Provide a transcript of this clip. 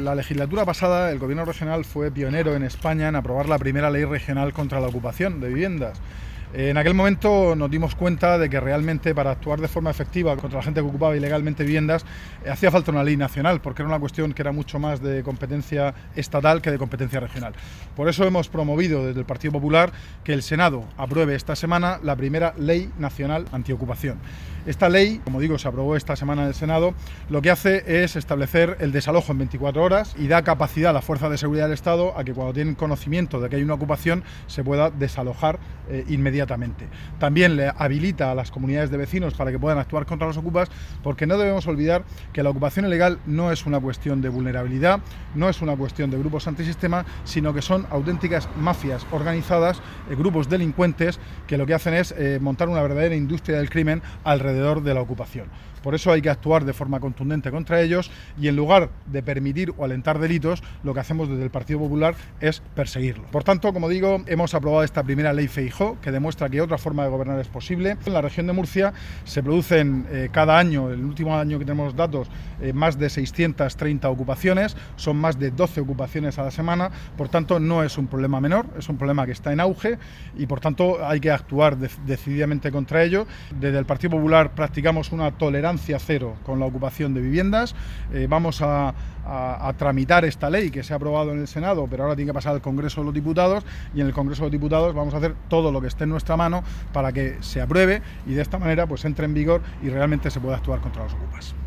la legislatura pasada el Gobierno regional fue pionero en España en aprobar la primera ley regional contra la ocupación de viviendas. En aquel momento nos dimos cuenta de que realmente para actuar de forma efectiva contra la gente que ocupaba ilegalmente viviendas hacía falta una ley nacional, porque era una cuestión que era mucho más de competencia estatal que de competencia regional. Por eso hemos promovido desde el Partido Popular que el Senado apruebe esta semana la primera ley nacional antiocupación. Esta ley, como digo, se aprobó esta semana en el Senado, lo que hace es establecer el desalojo en 24 horas y da capacidad a las fuerzas de seguridad del Estado a que cuando tienen conocimiento de que hay una ocupación se pueda desalojar inmediatamente. También le habilita a las comunidades de vecinos para que puedan actuar contra los ocupas, porque no debemos olvidar que la ocupación ilegal no es una cuestión de vulnerabilidad, no es una cuestión de grupos antisistema, sino que son auténticas mafias organizadas, grupos delincuentes que lo que hacen es montar una verdadera industria del crimen alrededor de la ocupación. Por eso hay que actuar de forma contundente contra ellos y en lugar de permitir o alentar delitos, lo que hacemos desde el Partido Popular es perseguirlos. Por tanto, como digo, hemos aprobado esta primera ley Feijóo, que demuestra que otra forma de gobernar es posible. En la región de Murcia se producen cada año, el último año que tenemos datos, más de 630 ocupaciones, son más de 12 ocupaciones a la semana, por tanto no es un problema menor, es un problema que está en auge y por tanto hay que actuar decididamente contra ello. Desde el Partido Popular practicamos una tolerancia cero con la ocupación de viviendas. Vamos a tramitar esta ley que se ha aprobado en el Senado, pero ahora tiene que pasar al Congreso de los Diputados y en el Congreso de los Diputados vamos a hacer todo lo que esté en nuestra mano para que se apruebe y de esta manera pues entre en vigor y realmente se pueda actuar contra los ocupas.